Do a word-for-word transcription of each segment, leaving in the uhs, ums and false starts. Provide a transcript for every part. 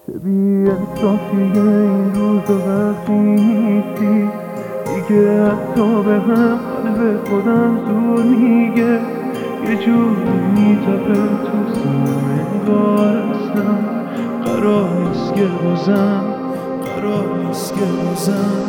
چه بی انصافیه این روز وقتی نیستی دیگه، حتی به هم قلب خودم زور میگه، یه جوری میتپه تو سینم انگار اصلا قرار نیست که بازم قرار نیست که بازم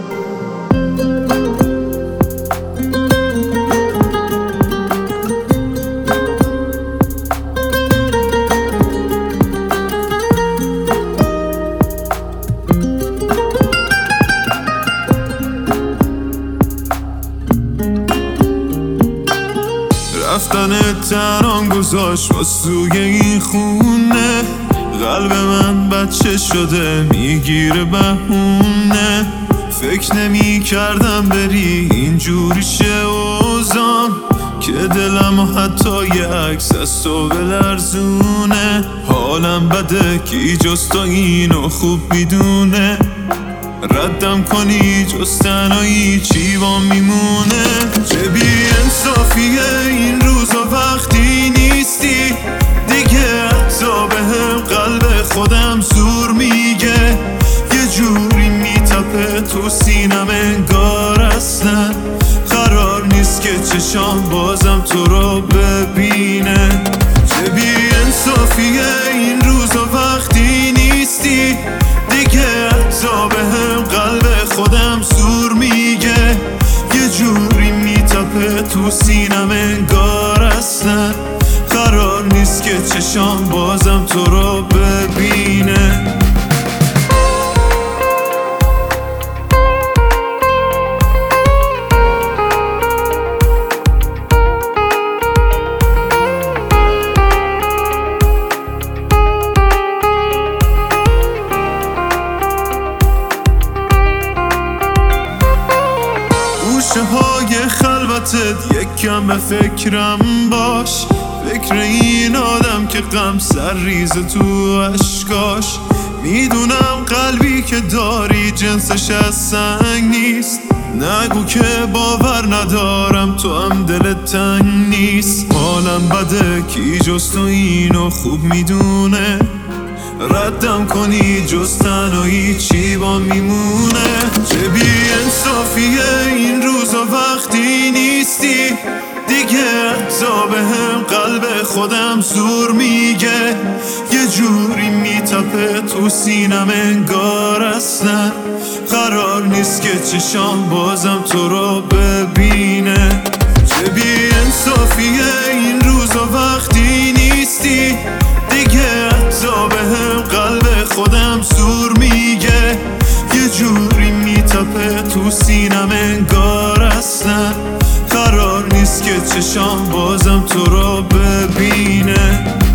رفتن تنام گذاشت باز توی این خونه، قلب من بچه شده میگیره بهونه. فکر نمی کردم بری اینجوری شه اوزان، که دلم و حتی یه عکس از تو بلرزونه. حالم بده کی جز تو اینو خوب میدونه، ردم کنی جز تنهایی چی با میمونه. چه بی انصافیه این روزا وقتی نیستی دیگه، حتی به هم قلب خودم زور میگه، یه جوری میتپه تو سینم انگار اصلا قرار نیست که چشام بازم تو رو ببینه. چه بی انصافیه این روزا وقتی نیستی دیگه، حتی به هم قلب خودم زور میگه، یه جوری میتپه تو سینم انگار اصلا قرار نیست که چشام بازم تو رو ببینه. گوشه های خلوتت یک کم به فکرم باش، فکر این آدم که غم سر ریز تو اشکاش. میدونم قلبی که داری جنسش از سنگ نیست، نگو که باور ندارم تو هم دلت تنگ نیست. حالم بده کی جز تو اینو خوب میدونه، ردم کنی جز تنهایی چی با میمونه. چه بی انصافیه این روزا وقتی نیستی دیگه، حتی به هم قلب خودم زور میگه، یه جوری میتپه تو سینم انگار اصلا قرار نیست که چشام بازم تو رو ببینه. چه بی انصافیه این روزا وقتی نیستی دیگه، حتی به هم قلب خودم زور میگه، یه جوری میتپه تو سینم انگار اصلا قرار نیست که چشام بازم تو رو ببینه.